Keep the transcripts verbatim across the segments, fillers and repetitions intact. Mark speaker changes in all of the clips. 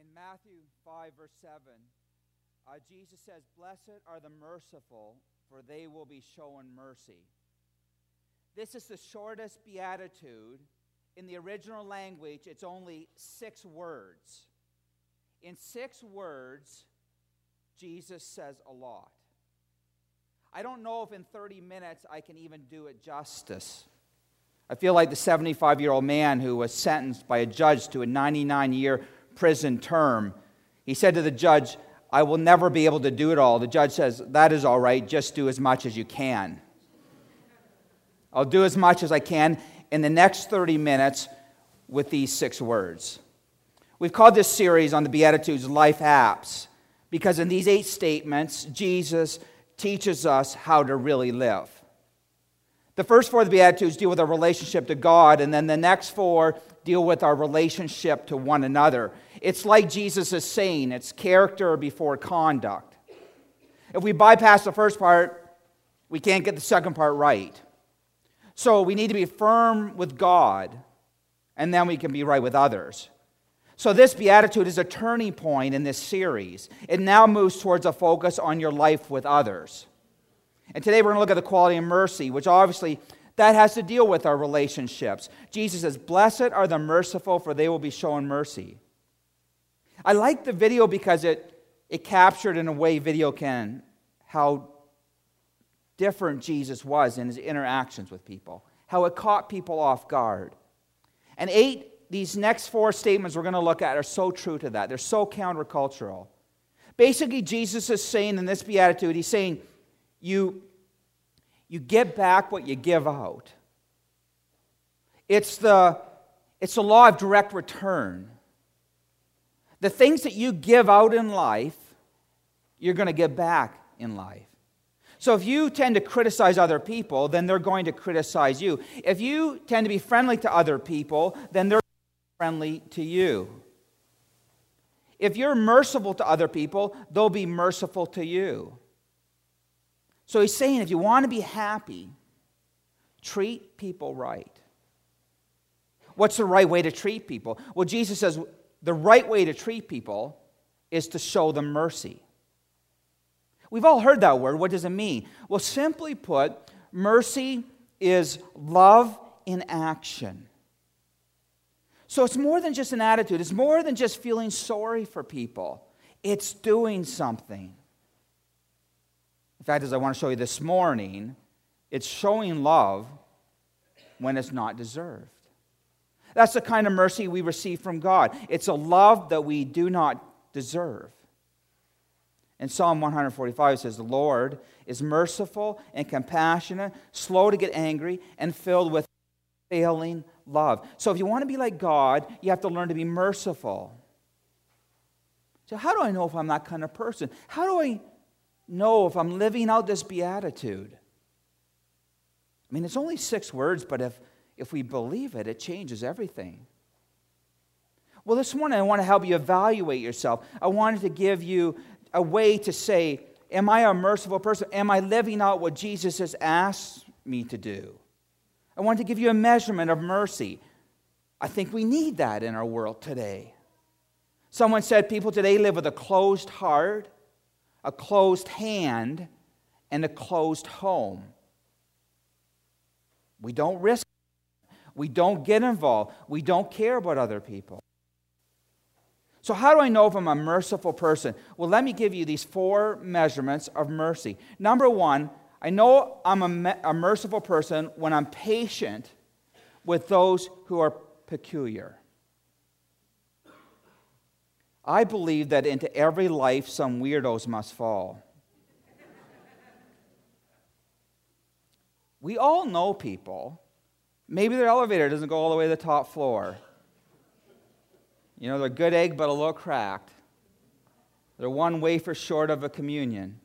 Speaker 1: In Matthew five, verse seven, uh, Jesus says, "Blessed are the merciful, for they will be shown mercy." This is the shortest beatitude. In the original language, it's only six words. In six words, Jesus says a lot. I don't know if in thirty minutes I can even do it justice. I feel like the seventy-five-year-old man who was sentenced by a judge to a ninety-nine-year prison term. He said to the judge, "I will never be able to do it all." The judge says, "That is all right, just do as much as you can." I'll do as much as I can in the next thirty minutes with these six words. We've called this series on the Beatitudes Life Apps because in these eight statements, Jesus teaches us how to really live. The first four of the Beatitudes deal with our relationship to God, and then the next four deal with our relationship to one another. It's like Jesus is saying, it's character before conduct. If we bypass the first part, we can't get the second part right. So we need to be firm with God, and then we can be right with others. So this beatitude is a turning point in this series. It now moves towards a focus on your life with others. And today we're going to look at the quality of mercy, which obviously that has to deal with our relationships. Jesus says, "Blessed are the merciful, for they will be shown mercy." I like the video because it, it captured in a way video can how different Jesus was in his interactions with people, how it caught people off guard. And eight, these next four statements we're going to look at are so true to that. They're so countercultural. Basically, Jesus is saying in this beatitude, he's saying, you, you get back what you give out. It's the, it's the law of direct return. The things that you give out in life, you're going to get back in life. So if you tend to criticize other people, then they're going to criticize you. If you tend to be friendly to other people, then they're friendly to you. If you're merciful to other people, they'll be merciful to you. So he's saying if you want to be happy, treat people right. What's the right way to treat people? Well, Jesus says the right way to treat people is to show them mercy. We've all heard that word. What does it mean? Well, simply put, mercy is love in action. So it's more than just an attitude. It's more than just feeling sorry for people. It's doing something. In fact, as I want to show you this morning, it's showing love when it's not deserved. That's the kind of mercy we receive from God. It's a love that we do not deserve. In Psalm one forty-five, it says, "The Lord is merciful and compassionate, slow to get angry, and filled with failing love." So if you want to be like God, you have to learn to be merciful. So how do I know if I'm that kind of person? How do I know if I'm living out this beatitude? I mean, it's only six words, but if, if we believe it, it changes everything. Well, this morning I want to help you evaluate yourself. I wanted to give you a way to say, am I a merciful person? Am I living out what Jesus has asked me to do? I want to give you a measurement of mercy. I think we need that in our world today. Someone said people today live with a closed heart, a closed hand, and a closed home. We don't risk. We don't get involved. We don't care about other people. So how do I know if I'm a merciful person? Well, let me give you these four measurements of mercy. Number one, I know I'm a, me- a merciful person when I'm patient with those who are peculiar. I believe that into every life some weirdos must fall. We all know people. Maybe their elevator doesn't go all the way to the top floor. You know, they're a good egg, but a little cracked. They're one wafer short of a communion.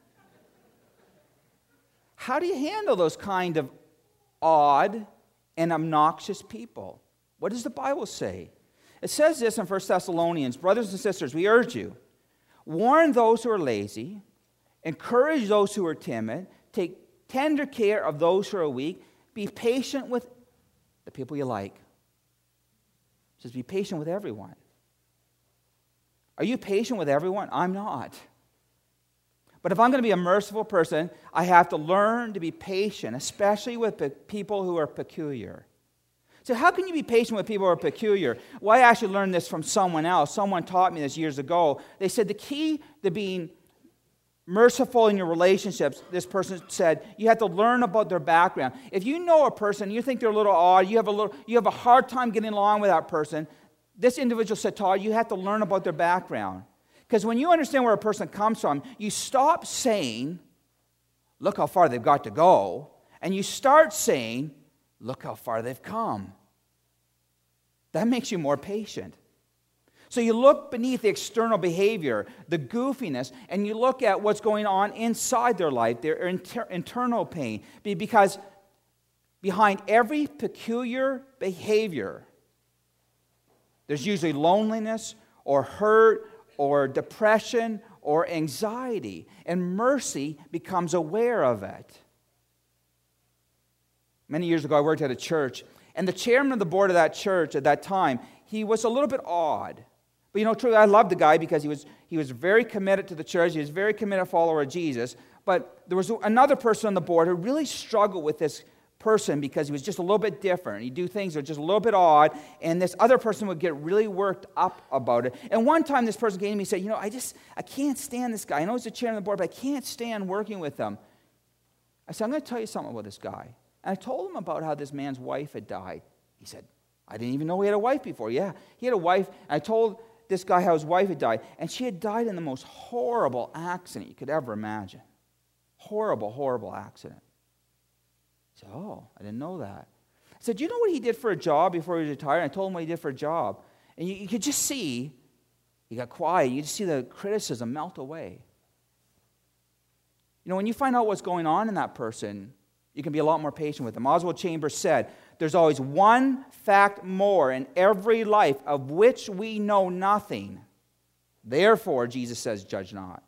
Speaker 1: How do you handle those kind of odd and obnoxious people? What does the Bible say? It says this in First Thessalonians, "Brothers and sisters, we urge you, warn those who are lazy, encourage those who are timid, take tender care of those who are weak, be patient with the people you like." It says be patient with everyone. Are you patient with everyone? I'm not. But if I'm going to be a merciful person, I have to learn to be patient, especially with pe- people who are peculiar. So how can you be patient with people who are peculiar? Well, I actually learned this from someone else. Someone taught me this years ago. They said the key to being merciful in your relationships, this person said, you have to learn about their background. If you know a person, you think they're a little odd, you have a little, you have a hard time getting along with that person, this individual said, Todd, you have to learn about their background. Because when you understand where a person comes from, you stop saying, look how far they've got to go, and you start saying, look how far they've come. That makes you more patient. So you look beneath the external behavior, the goofiness, and you look at what's going on inside their life, their inter- internal pain. Because behind every peculiar behavior, there's usually loneliness or hurt or depression or anxiety. And mercy becomes aware of it. Many years ago, I worked at a church, and the chairman of the board of that church at that time, he was a little bit odd. But you know, truly, I loved the guy because he was he was very committed to the church. He was a very committed follower of Jesus. But there was another person on the board who really struggled with this person because he was just a little bit different. He'd do things that were just a little bit odd, and this other person would get really worked up about it. And one time this person came to me and said, you know, I just, I can't stand this guy. I know he's the chairman of the board, but I can't stand working with him. I said, I'm going to tell you something about this guy. And I told him about how this man's wife had died. He said, I didn't even know he had a wife before. Yeah, he had a wife. And I told this guy how his wife had died, and she had died in the most horrible accident you could ever imagine. Horrible, horrible accident. I said, oh, I didn't know that. I said, do you know what he did for a job before he retired? And I told him what he did for a job. And you, you could just see, he got quiet. You just see the criticism melt away. You know, when you find out what's going on in that person, you can be a lot more patient with them. Oswald Chambers said, there's always one fact more in every life of which we know nothing. Therefore, Jesus says, judge not.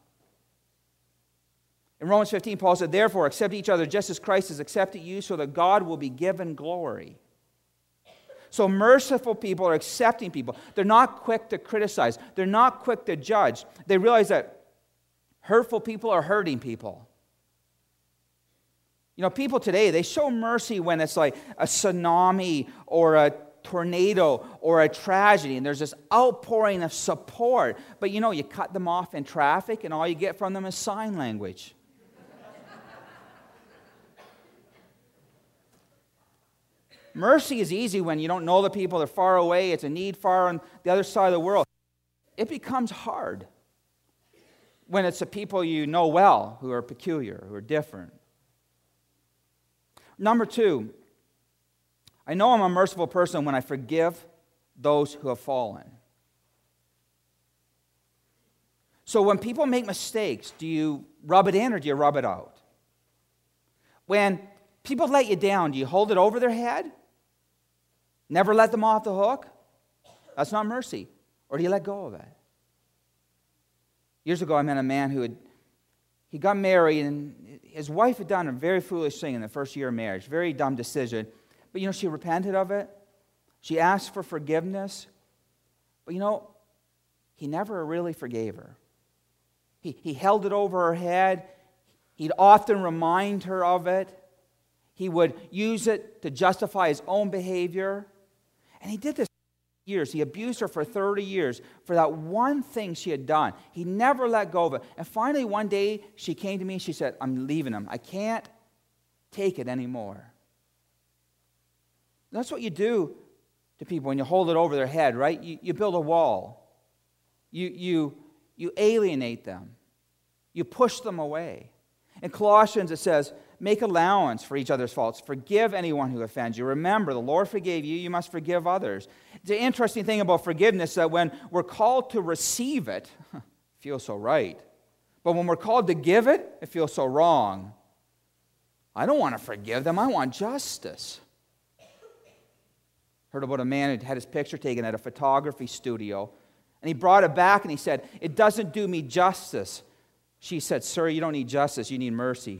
Speaker 1: In Romans fifteen, Paul said, therefore, accept each other just as Christ has accepted you, so that God will be given glory. So merciful people are accepting people. They're not quick to criticize. They're not quick to judge. They realize that hurtful people are hurting people. You know, people today, they show mercy when it's like a tsunami or a tornado or a tragedy, and there's this outpouring of support. But you know, you cut them off in traffic, and all you get from them is sign language. Mercy is easy when you don't know the people, they're far away, it's a need far on the other side of the world. It becomes hard when it's the people you know well who are peculiar, who are different. Number two, I know I'm a merciful person when I forgive those who have fallen. So when people make mistakes, do you rub it in or do you rub it out? When people let you down, do you hold it over their head? Never let them off the hook? That's not mercy. Or do you let go of it? Years ago, I met a man who had He got married, and his wife had done a very foolish thing in the first year of marriage. Very dumb decision. But, you know, she repented of it. She asked for forgiveness. But, you know, he never really forgave her. He, he held it over her head. He'd often remind her of it. He would use it to justify his own behavior. And he did this for years. He abused her for thirty years for that one thing she had done. He never let go of it. And finally, one day, she came to me and she said, I'm leaving him. I can't take it anymore. That's what you do to people when you hold it over their head, right? You, you build a wall. You, you, you alienate them. You push them away. In Colossians, it says, make allowance for each other's faults. Forgive anyone who offends you. Remember, the Lord forgave you. You must forgive others. The interesting thing about forgiveness is that when we're called to receive it, it feels so right. But when we're called to give it, it feels so wrong. I don't want to forgive them. I want justice. Heard about a man who had his picture taken at a photography studio, and he brought it back and he said, it doesn't do me justice. She said, sir, you don't need justice. You need mercy.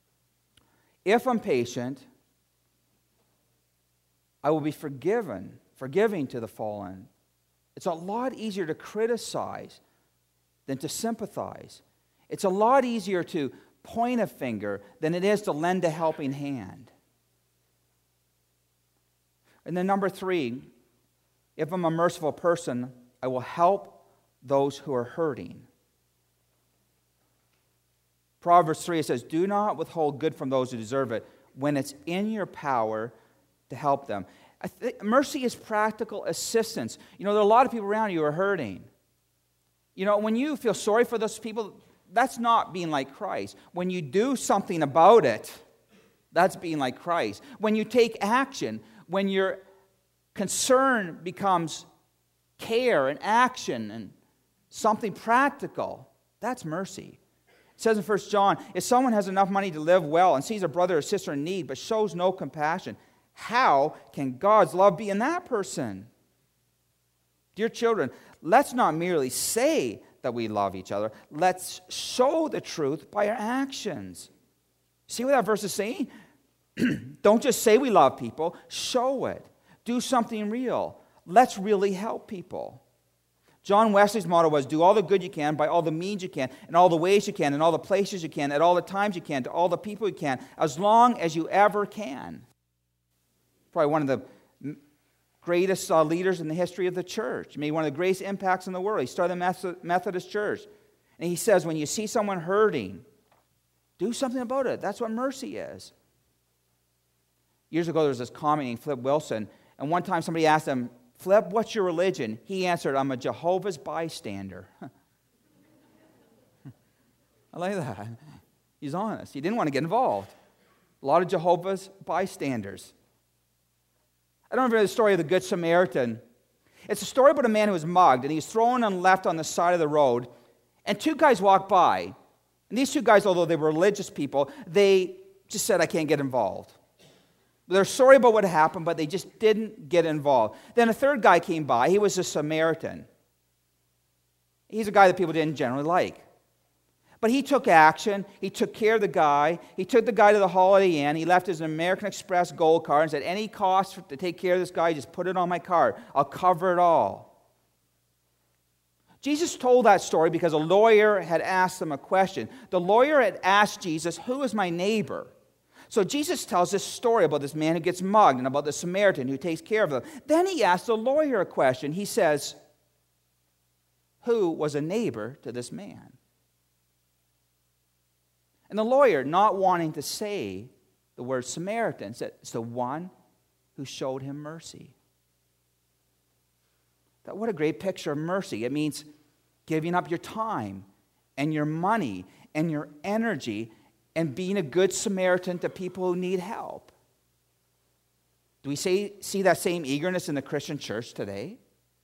Speaker 1: If I'm patient, I will be forgiven forgiving to the fallen. It's a lot easier to criticize than to sympathize. It's a lot easier to point a finger than it is to lend a helping hand. And then number three, if I'm a merciful person, I will help those who are hurting. Proverbs three, it says, do not withhold good from those who deserve it when it's in your power to help them. I think mercy is practical assistance. You know, there are a lot of people around you who are hurting. You know, when you feel sorry for those people, that's not being like Christ. When you do something about it, that's being like Christ. When you take action, when your concern becomes care and action and something practical, that's mercy. It says in First John, if someone has enough money to live well and sees a brother or sister in need but shows no compassion, how can God's love be in that person? Dear children, let's not merely say that we love each other. Let's show the truth by our actions. See what that verse is saying? Don't just say we love people. Show it. Do something real. Let's really help people. John Wesley's motto was, do all the good you can, by all the means you can, in all the ways you can, in all the places you can, at all the times you can, to all the people you can, as long as you ever can. Probably one of the greatest uh, leaders in the history of the church. Maybe one of the greatest impacts in the world. He started the Methodist Church. And he says, when you see someone hurting, do something about it. That's what mercy is. Years ago, there was this comic named Flip Wilson. And one time somebody asked him, Flip, what's your religion? He answered, I'm a Jehovah's bystander. I like that. He's honest. He didn't want to get involved. A lot of Jehovah's bystanders. I don't remember the story of the Good Samaritan. It's a story about a man who was mugged, and he was thrown and left on the side of the road. And two guys walked by. And these two guys, although they were religious people, they just said, I can't get involved. They're sorry about what happened, but they just didn't get involved. Then a third guy came by. He was a Samaritan. He's a guy that people didn't generally like. But he took action. He took care of the guy. He took the guy to the Holiday Inn. He left his American Express gold card and said, any cost to take care of this guy, just put it on my card. I'll cover it all. Jesus told that story because a lawyer had asked him a question. The lawyer had asked Jesus, who is my neighbor? So Jesus tells this story about this man who gets mugged and about the Samaritan who takes care of them. Then he asks the lawyer a question. He says, who was a neighbor to this man? And the lawyer, not wanting to say the word Samaritan, said, it's the one who showed him mercy. That, what a great picture of mercy. It means giving up your time and your money and your energy and being a good Samaritan to people who need help. Do we say, see that same eagerness in the Christian church today?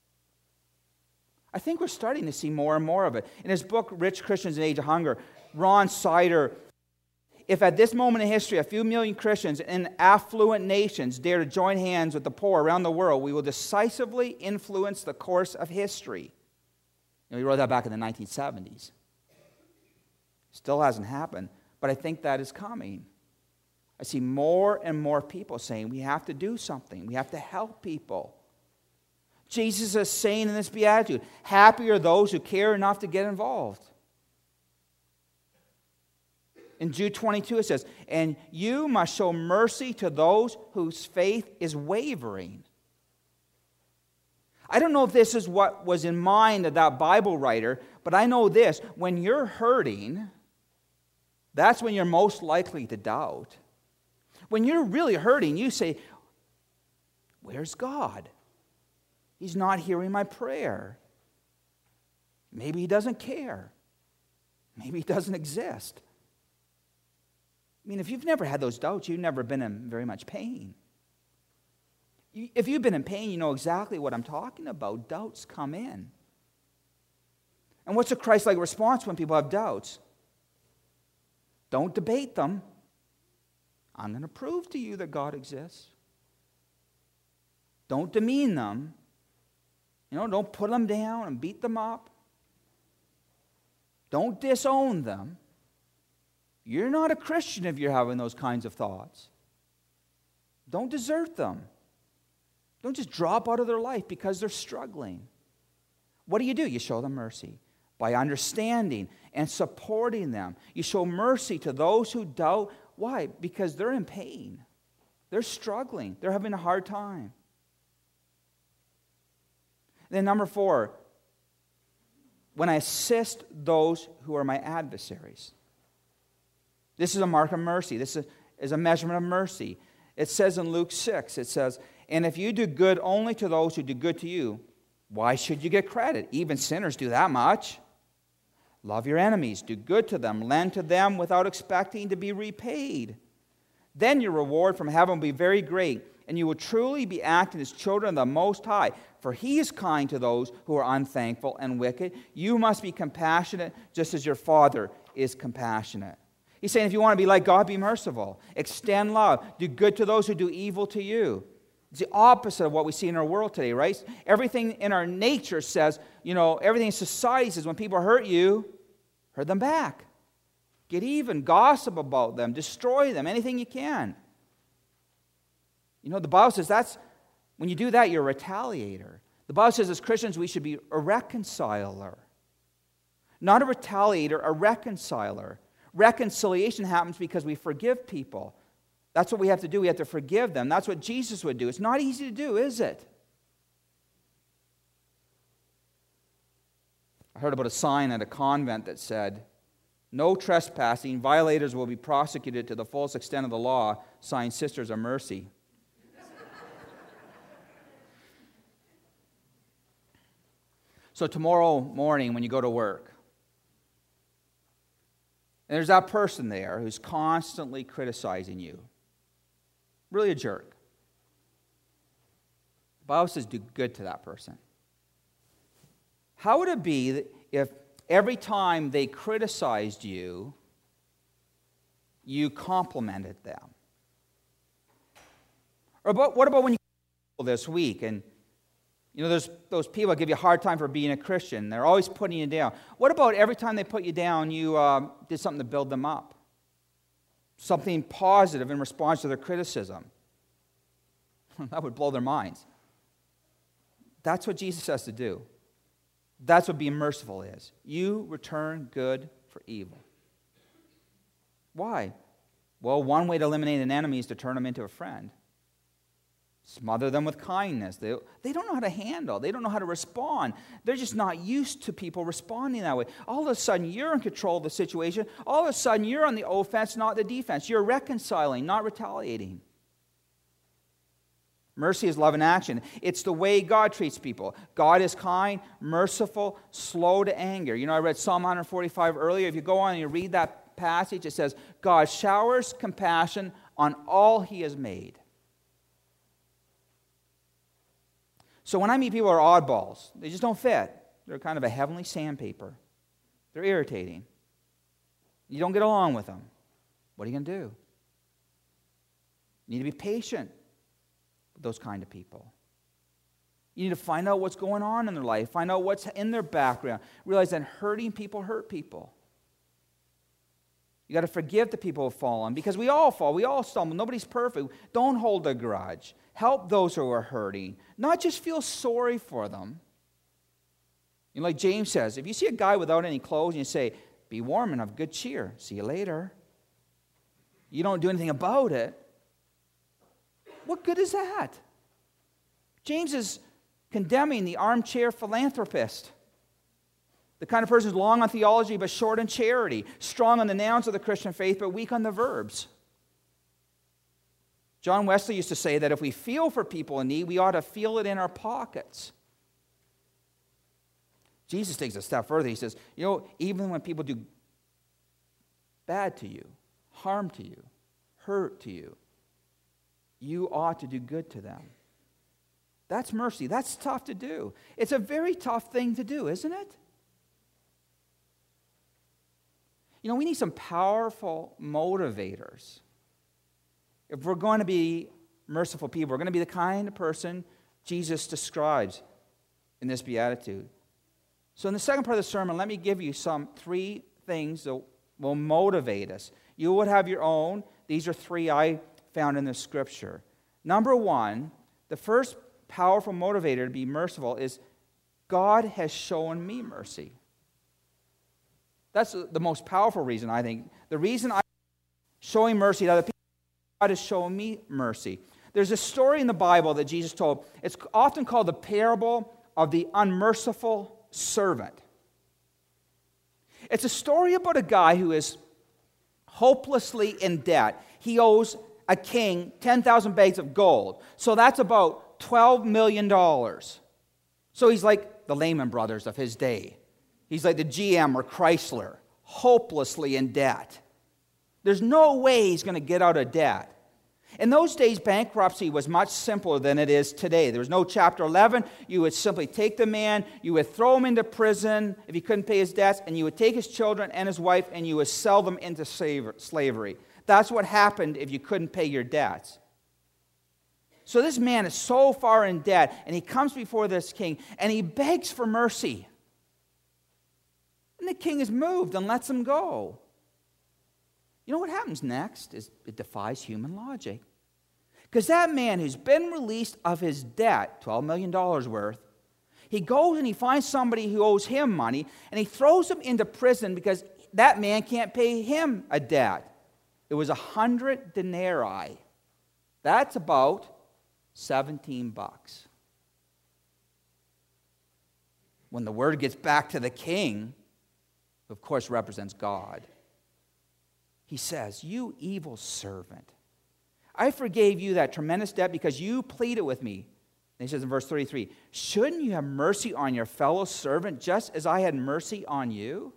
Speaker 1: I think we're starting to see more and more of it. In his book, Rich Christians in Age of Hunger, Ron Sider, if at this moment in history a few million Christians in affluent nations dare to join hands with the poor around the world, we will decisively influence the course of history. And we wrote that back in the nineteen seventies. Still hasn't happened. But I think that is coming. I see more and more people saying we have to do something. We have to help people. Jesus is saying in this beatitude, happy are those who care enough to get involved. In Jude twenty-two it says, and you must show mercy to those whose faith is wavering. I don't know if this is what was in mind of that Bible writer, but I know this, when you're hurting, that's when you're most likely to doubt. When you're really hurting, you say, where's God? He's not hearing my prayer. Maybe he doesn't care. Maybe he doesn't exist. I mean, if you've never had those doubts, you've never been in very much pain. If you've been in pain, you know exactly what I'm talking about. Doubts come in. And what's a Christ-like response when people have doubts? Don't debate them. I'm going to prove to you that God exists. Don't demean them. You know, don't put them down and beat them up. Don't disown them. You're not a Christian if you're having those kinds of thoughts. Don't desert them. Don't just drop out of their life because they're struggling. What do you do? You show them mercy by understanding and supporting them. You show mercy to those who doubt. Why? Because they're in pain. They're struggling. They're having a hard time. Then number four, when I assist those who are my adversaries. This is a mark of mercy. This is a measurement of mercy. It says in Luke six, it says, and if you do good only to those who do good to you, why should you get credit? Even sinners do that much. Love your enemies, do good to them, lend to them without expecting to be repaid. Then your reward from heaven will be very great, and you will truly be acting as children of the Most High. For He is kind to those who are unthankful and wicked. You must be compassionate just as your Father is compassionate. He's saying if you want to be like God, be merciful. Extend love. Do good to those who do evil to you. It's the opposite of what we see in our world today, right? Everything in our nature says, you know, everything in society says when people hurt you, hurt them back. Get even. Gossip about them. Destroy them. Anything you can. You know, the Bible says that's, when you do that, you're a retaliator. The Bible says as Christians we should be a reconciler. Not a retaliator, a reconciler. Reconciliation happens because we forgive people. That's what we have to do. We have to forgive them. That's what Jesus would do. It's not easy to do, is it? I heard about a sign at a convent that said, no trespassing, violators will be prosecuted to the fullest extent of the law, signed Sisters of Mercy. So tomorrow morning when you go to work, and there's that person there who's constantly criticizing you. Really a jerk. The Bible says do good to that person. How would it be that if every time they criticized you, you complimented them? Or about, what about when you this week and you know, there's those people that give you a hard time for being a Christian. They're always putting you down. What about every time they put you down, you uh, did something to build them up? Something positive in response to their criticism. That would blow their minds. That's what Jesus has to do. That's what being merciful is. You return good for evil. Why? Well, one way to eliminate an enemy is to turn them into a friend. Smother them with kindness. They, they don't know how to handle. They don't know how to respond. They're just not used to people responding that way. All of a sudden, you're in control of the situation. All of a sudden, you're on the offense, not the defense. You're reconciling, not retaliating. Mercy is love in action. It's the way God treats people. God is kind, merciful, slow to anger. You know, I read Psalm one forty-five earlier. If you go on and you read that passage, it says, God showers compassion on all He has made. So when I meet people who are oddballs, they just don't fit. They're kind of a heavenly sandpaper. They're irritating. You don't get along with them. What are you going to do? You need to be patient with those kind of people. You need to find out what's going on in their life. Find out what's in their background. Realize that hurting people hurt people. You got to forgive the people who fall on, because we all fall. We all stumble. Nobody's perfect. Don't hold a grudge. Help those who are hurting. Not just feel sorry for them. You know, like James says, if you see a guy without any clothes and you say, be warm and have good cheer. See you later. You don't do anything about it. What good is that? James is condemning the armchair philanthropist. The kind of person who's long on theology but short on charity. Strong on the nouns of the Christian faith but weak on the verbs. John Wesley used to say that if we feel for people in need, we ought to feel it in our pockets. Jesus takes a step further. He says, you know, even when people do bad to you, harm to you, hurt to you, you ought to do good to them. That's mercy. That's tough to do. It's a very tough thing to do, isn't it? You know, we need some powerful motivators. If we're going to be merciful people, we're going to be the kind of person Jesus describes in this beatitude. So in the second part of the sermon, let me give you some three things that will motivate us. You would have your own. These are three I found in the Scripture. Number one, the first powerful motivator to be merciful is God has shown me mercy. That's the most powerful reason, I think. The reason I'm showing mercy to other people, God has shown me mercy. There's a story in the Bible that Jesus told. It's often called the parable of the unmerciful servant. It's a story about a guy who is hopelessly in debt. He owes a king ten thousand bags of gold. So that's about twelve million dollars. So he's like the Lehman Brothers of his day. He's like the G M or Chrysler, hopelessly in debt. There's no way he's going to get out of debt. In those days, bankruptcy was much simpler than it is today. There was no Chapter eleven. You would simply take the man, you would throw him into prison if he couldn't pay his debts, and you would take his children and his wife, and you would sell them into slavery. That's what happened if you couldn't pay your debts. So this man is so far in debt, and he comes before this king, and he begs for mercy. And the king is moved and lets him go. You know what happens next? Is it defies human logic. Because that man who's been released of his debt, twelve million dollars worth, he goes and he finds somebody who owes him money, and he throws him into prison because that man can't pay him a debt. It was a hundred denarii. That's about seventeen bucks. When the word gets back to the king, who of course represents God, he says, "You evil servant, I forgave you that tremendous debt because you pleaded with me." And he says in verse thirty-three, "Shouldn't you have mercy on your fellow servant just as I had mercy on you?"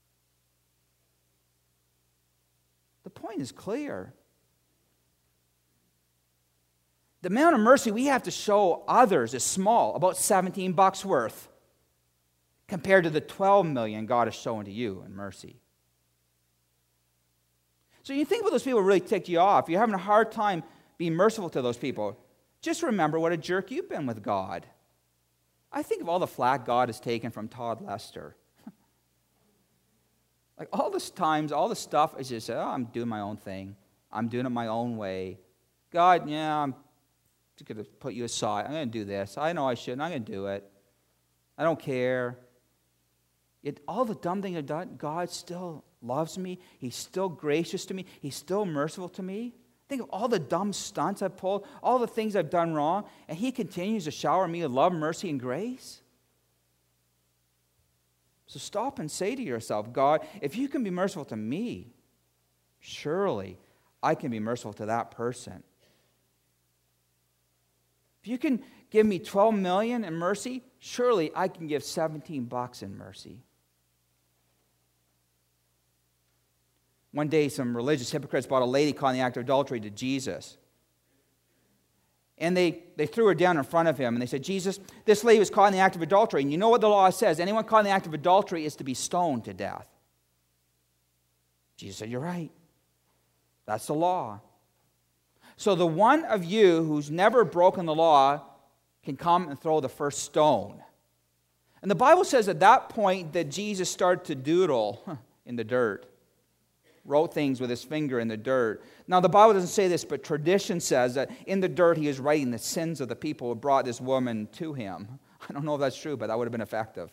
Speaker 1: The point is clear. The amount of mercy we have to show others is small, about seventeen bucks worth, compared to the twelve million God has shown to you in mercy. So you think about those people who really ticked you off. You're having a hard time being merciful to those people. Just remember what a jerk you've been with God. I think of all the flack God has taken from Todd Lester. Like all this times, all the stuff is just, oh, I'm doing my own thing. I'm doing it my own way. God, yeah, I'm just going to put you aside. I'm going to do this. I know I shouldn't. I'm going to do it. I don't care. Yet all the dumb things I've done, God still loves me. He's still gracious to me. He's still merciful to me. Think of all the dumb stunts I've pulled, all the things I've done wrong, and He continues to shower me with love, mercy, and grace. So stop and say to yourself, God, if you can be merciful to me, surely I can be merciful to that person. If you can give me twelve million in mercy, surely I can give seventeen bucks in mercy. One day, some religious hypocrites brought a lady caught in the act of adultery to Jesus. And they, they threw her down in front of him, and they said, "Jesus, this lady was caught in the act of adultery, and you know what the law says. Anyone caught in the act of adultery is to be stoned to death." Jesus said, "You're right. That's the law. So the one of you who's never broken the law can come and throw the first stone." And the Bible says at that point that Jesus started to doodle in the dirt. Wrote things with his finger in the dirt. Now, the Bible doesn't say this, but tradition says that in the dirt he is writing the sins of the people who brought this woman to him. I don't know if that's true, but that would have been effective.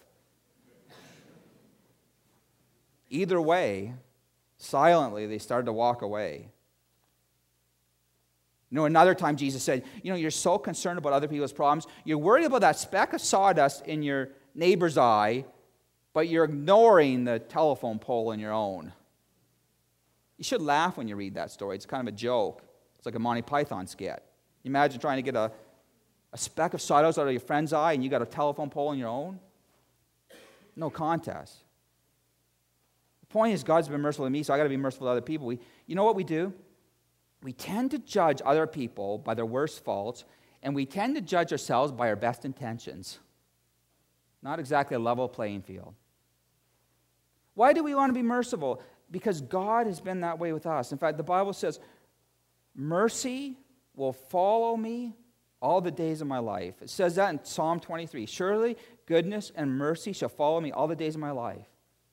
Speaker 1: Either way, silently, they started to walk away. You know, another time Jesus said, you know, you're so concerned about other people's problems. You're worried about that speck of sawdust in your neighbor's eye, but you're ignoring the telephone pole in your own. You should laugh when you read that story. It's kind of a joke. It's like a Monty Python skit. You imagine trying to get a, a speck of sawdust out of your friend's eye and you got a telephone pole in your own? No contest. The point is, God's been merciful to me, so I got to be merciful to other people. We, you know what we do? We tend to judge other people by their worst faults, and we tend to judge ourselves by our best intentions. Not exactly a level playing field. Why do we want to be merciful? Because God has been that way with us. In fact, the Bible says, mercy will follow me all the days of my life. It says that in Psalm twenty-three. Surely goodness and mercy shall follow me all the days of my life.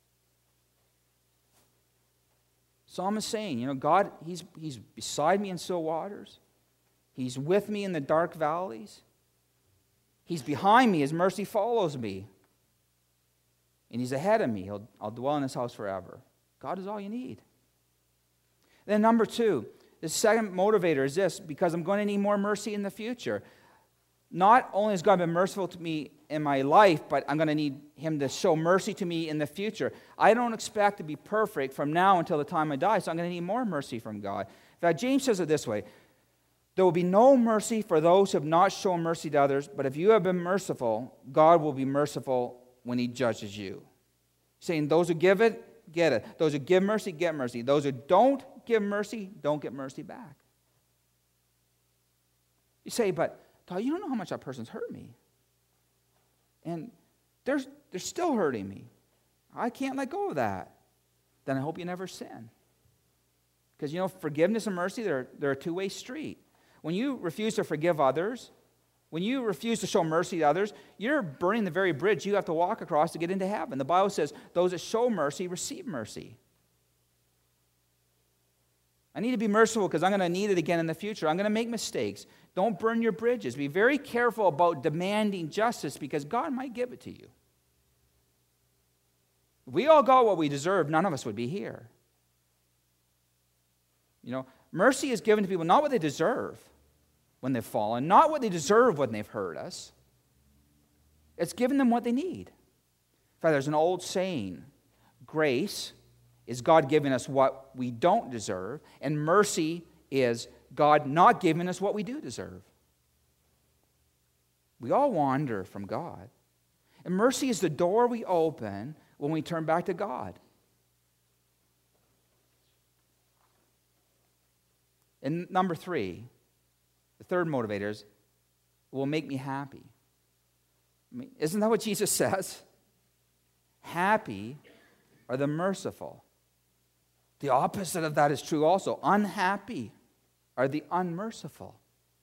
Speaker 1: Psalm is saying, you know, God, he's, he's beside me in still waters. He's with me in the dark valleys. He's behind me. His mercy follows me. And he's ahead of me. He'll, I'll dwell in his house forever. God is all you need. Then number two, the second motivator is this, because I'm going to need more mercy in the future. Not only has God been merciful to me in my life, but I'm going to need him to show mercy to me in the future. I don't expect to be perfect from now until the time I die, so I'm going to need more mercy from God. In fact, James says it this way, there will be no mercy for those who have not shown mercy to others, but if you have been merciful, God will be merciful when he judges you. Saying those who give it, get it. Those who give mercy, get mercy. Those who don't give mercy, don't get mercy back. You say, but Todd, you don't know how much that person's hurt me. And they're, they're still hurting me. I can't let go of that. Then I hope you never sin. Because, you know, forgiveness and mercy, they're, they're a two-way street. When you refuse to forgive others, when you refuse to show mercy to others, you're burning the very bridge you have to walk across to get into heaven. The Bible says, those that show mercy receive mercy. I need to be merciful because I'm going to need it again in the future. I'm going to make mistakes. Don't burn your bridges. Be very careful about demanding justice because God might give it to you. If we all got what we deserve, none of us would be here. You know, mercy is given to people not what they deserve when they've fallen, not what they deserve when they've hurt us. It's given them what they need. In fact, there's an old saying, grace is God giving us what we don't deserve, and mercy is God not giving us what we do deserve. We all wander from God. And mercy is the door we open when we turn back to God. And number three, the third motivator is, it will make me happy. I mean, isn't that what Jesus says? Happy are the merciful. The opposite of that is true also. Unhappy are the unmerciful.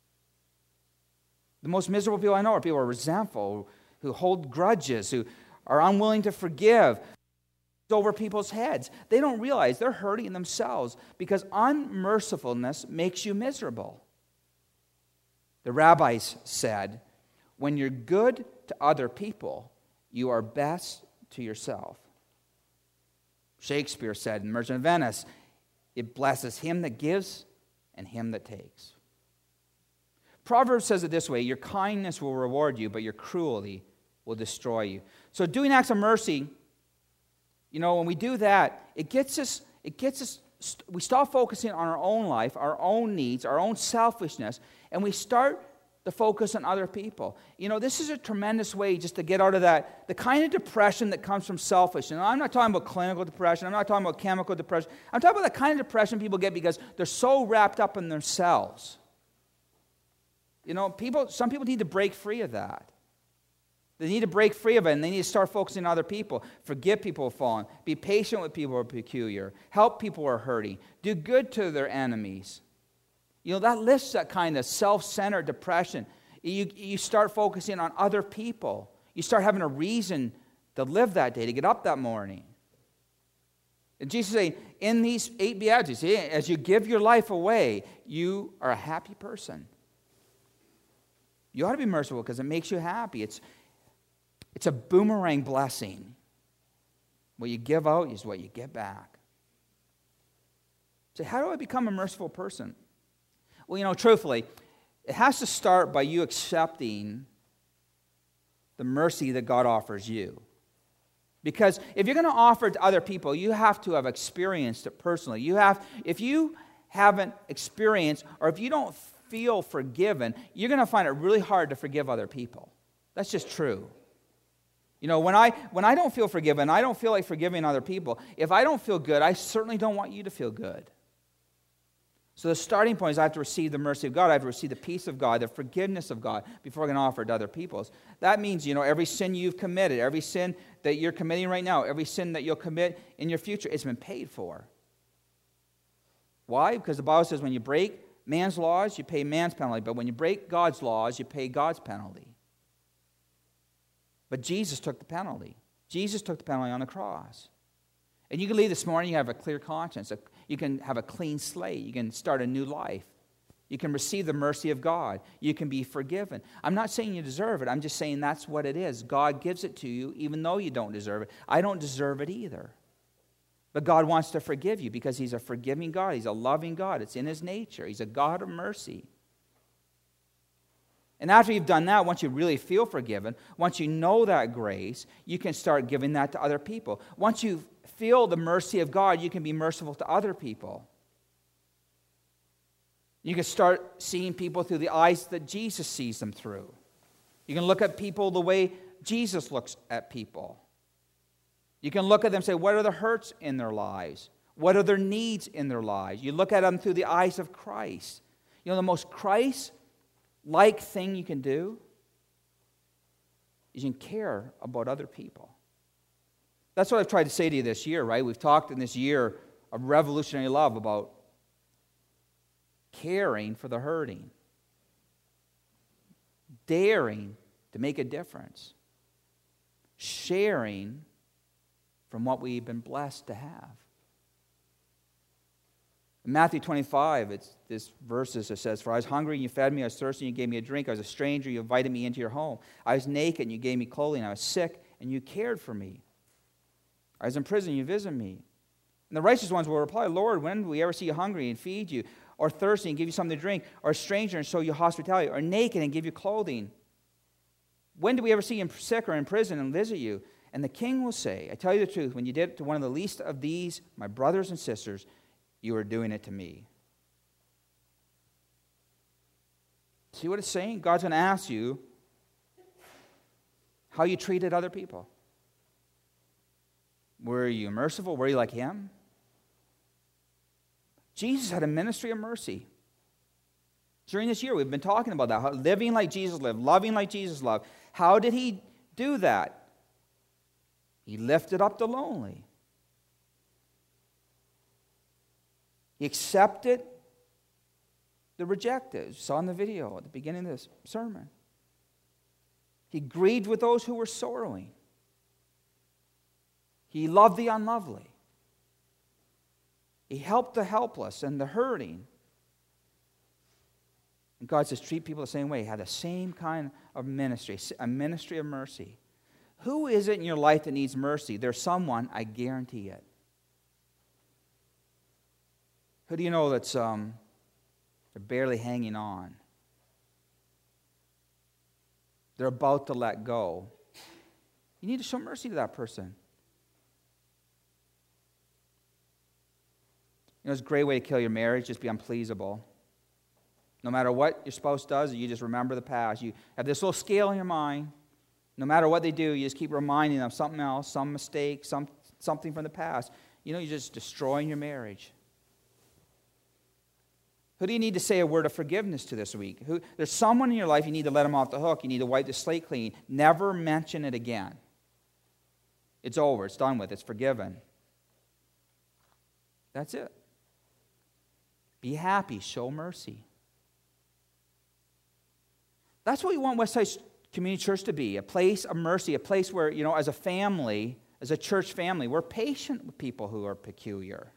Speaker 1: The most miserable people I know are people who are resentful, who hold grudges, who are unwilling to forgive over people's heads. They don't realize they're hurting themselves because unmercifulness makes you miserable. The rabbis said, when you're good to other people, you are best to yourself. Shakespeare said in Merchant of Venice, it blesses him that gives and him that takes. Proverbs says it this way, your kindness will reward you, but your cruelty will destroy you. So doing acts of mercy, you know, when we do that, it gets us, it gets us, we stop focusing on our own life, our own needs, our own selfishness, and we start to focus on other people. You know, this is a tremendous way just to get out of that, the kind of depression that comes from selfishness. And I'm not talking about clinical depression. I'm not talking about chemical depression. I'm talking about the kind of depression people get because they're so wrapped up in themselves. You know, people. Some people need to break free of that. They need to break free of it, and they need to start focusing on other people. Forgive people who have fallen. Be patient with people who are peculiar. Help people who are hurting. Do good to their enemies. You know, that lifts that kind of self-centered depression. You, you start focusing on other people. You start having a reason to live that day, to get up that morning. And Jesus is saying, in these eight Beatitudes, as you give your life away, you are a happy person. You ought to be merciful because it makes you happy. It's, it's a boomerang blessing. What you give out is what you get back. So how do I become a merciful person? Well, you know, truthfully, it has to start by you accepting the mercy that God offers you. Because if you're going to offer it to other people, you have to have experienced it personally. You have, if you haven't experienced, or if you don't feel forgiven, you're going to find it really hard to forgive other people. That's just true. You know, when I when I don't feel forgiven, I don't feel like forgiving other people. If I don't feel good, I certainly don't want you to feel good. So the starting point is I have to receive the mercy of God. I have to receive the peace of God, the forgiveness of God before I can offer it to other people. That means, you know, every sin you've committed, every sin that you're committing right now, every sin that you'll commit in your future, it's been paid for. Why? Because the Bible says when you break man's laws, you pay man's penalty. But when you break God's laws, you pay God's penalty. But Jesus took the penalty. Jesus took the penalty on the cross. And you can leave this morning, you have a clear conscience. You can have a clean slate. You can start a new life. You can receive the mercy of God. You can be forgiven. I'm not saying you deserve it. I'm just saying that's what it is. God gives it to you even though you don't deserve it. I don't deserve it either. But God wants to forgive you because He's a forgiving God. He's a loving God. It's in His nature. He's a God of mercy. And after you've done that, once you really feel forgiven, once you know that grace, you can start giving that to other people. Once you feel the mercy of God, you can be merciful to other people. You can start seeing people through the eyes that Jesus sees them through. You can look at people the way Jesus looks at people. You can look at them and say, what are the hurts in their lives? What are their needs in their lives? You look at them through the eyes of Christ. You know, the most Christ-like thing you can do is you can care about other people. That's what I've tried to say to you this year, right? We've talked in this year of revolutionary love about caring for the hurting, daring to make a difference, sharing from what we've been blessed to have. In Matthew twenty-five, it's this verses that says, "For I was hungry and you fed me, I was thirsty and you gave me a drink, I was a stranger, you invited me into your home. I was naked and you gave me clothing, I was sick and you cared for me. I was in prison, you visited me." And the righteous ones will reply, "Lord, when did we ever see you hungry and feed you, or thirsty and give you something to drink, or a stranger and show you hospitality, or naked and give you clothing? When did we ever see you sick or in prison and visit you?" And the king will say, "I tell you the truth, when you did it to one of the least of these, my brothers and sisters, you are doing it to me." See what it's saying? God's going to ask you how you treated other people. Were you merciful? Were you like Him? Jesus had a ministry of mercy. During this year, we've been talking about that. How living like Jesus lived, loving like Jesus loved. How did He do that? He lifted up the lonely. He accepted the rejected. You saw in the video at the beginning of this sermon. He grieved with those who were sorrowing. He loved the unlovely. He helped the helpless and the hurting. And God says, treat people the same way. He had the same kind of ministry, a ministry of mercy. Who is it in your life that needs mercy? There's someone, I guarantee it. Who do you know that's um, they're barely hanging on? They're about to let go. You need to show mercy to that person. You know, it's a great way to kill your marriage, just be unpleasable. No matter what your spouse does, you just remember the past. You have this little scale in your mind. No matter what they do, you just keep reminding them of something else, some mistake, some, something from the past. You know, you're just destroying your marriage. Who do you need to say a word of forgiveness to this week? Who, there's someone in your life you need to let them off the hook. You need to wipe the slate clean. Never mention it again. It's over. It's done with. It's forgiven. That's it. Be happy. Show mercy. That's what we want Westside Community Church to be, a place of mercy, a place where, you know, as a family, as a church family, we're patient with people who are peculiar.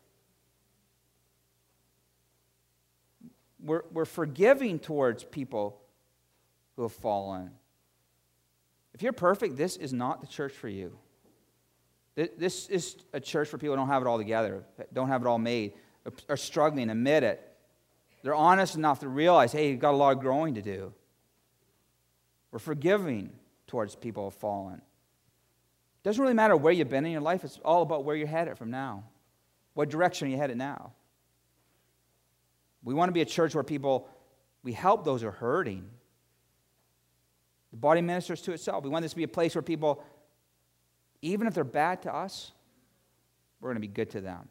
Speaker 1: We're, we're forgiving towards people who have fallen. If you're perfect, this is not the church for you. This is a church for people who don't have it all together, don't have it all made, are struggling, admit it. They're honest enough to realize, hey, you've got a lot of growing to do. We're forgiving towards people who have fallen. It doesn't really matter where you've been in your life. It's all about where you're headed from now. What direction are you headed now? We want to be a church where people, we help those who are hurting. The body ministers to itself. We want this to be a place where people, even if they're bad to us, we're going to be good to them.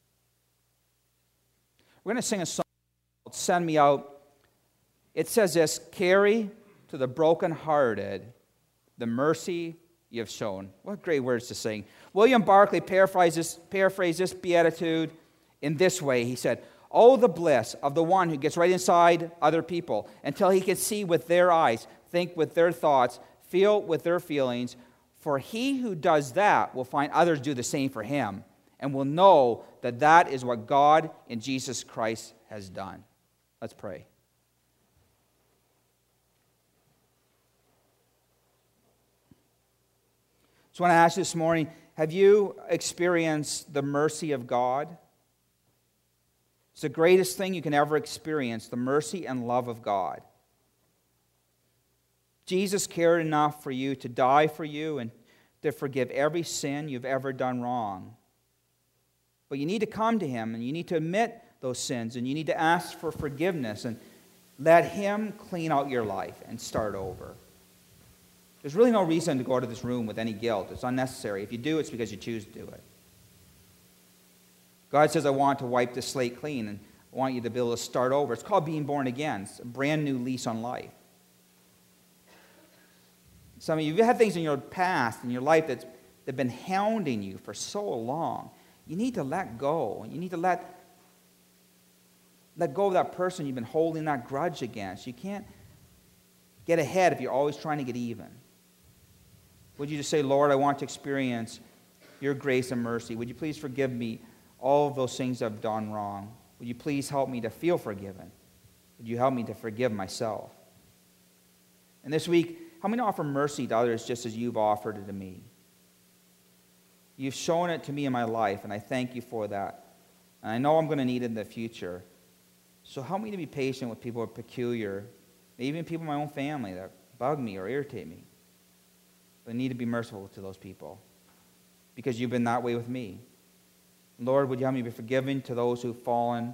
Speaker 1: We're going to sing a song called Send Me Out. It says this, carry to the brokenhearted the mercy you have shown. What great words to sing. William Barclay paraphrased this, paraphrased this beatitude in this way. He said, oh, the bliss of the one who gets right inside other people until he can see with their eyes, think with their thoughts, feel with their feelings. For he who does that will find others do the same for him and will know that that is what God in Jesus Christ has done. Let's pray. So I want to ask you this morning, have you experienced the mercy of God? It's the greatest thing you can ever experience, the mercy and love of God. Jesus cared enough for you to die for you and to forgive every sin you've ever done wrong. But you need to come to Him, and you need to admit those sins, and you need to ask for forgiveness and let Him clean out your life and start over. There's really no reason to go out of this room with any guilt. It's unnecessary. If you do, it's because you choose to do it. God says, I want to wipe the slate clean, and I want you to be able to start over. It's called being born again. It's a brand new lease on life. Some of you have had things in your past, in your life, that's, that have been hounding you for so long. You need to let go. You need to let, let go of that person you've been holding that grudge against. You can't get ahead if you're always trying to get even. Would you just say, Lord, I want to experience your grace and mercy. Would you please forgive me all of those things I've done wrong? Would you please help me to feel forgiven? Would you help me to forgive myself? And this week, how many offer mercy to others just as you've offered it to me? You've shown it to me in my life, and I thank you for that. And I know I'm going to need it in the future. So help me to be patient with people who are peculiar, even people in my own family that bug me or irritate me. But I need to be merciful to those people because you've been that way with me. Lord, would you help me be forgiving to those who've fallen?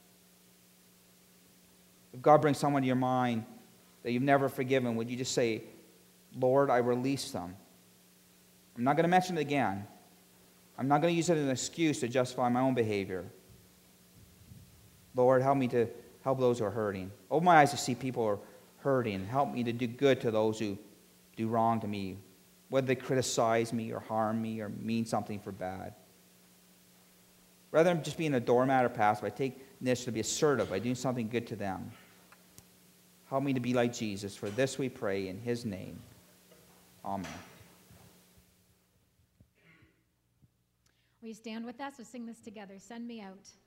Speaker 1: If God brings someone to your mind that you've never forgiven, would you just say, Lord, I release them. I'm not going to mention it again. I'm not going to use it as an excuse to justify my own behavior. Lord, help me to help those who are hurting. Open my eyes to see people who are hurting. Help me to do good to those who do wrong to me, whether they criticize me or harm me or mean something for bad. Rather than just being a doormat or passive, I take this to be assertive by doing something good to them. Help me to be like Jesus. For this we pray in His name. Amen.
Speaker 2: Will you stand with us? We'll sing this together. Send me out.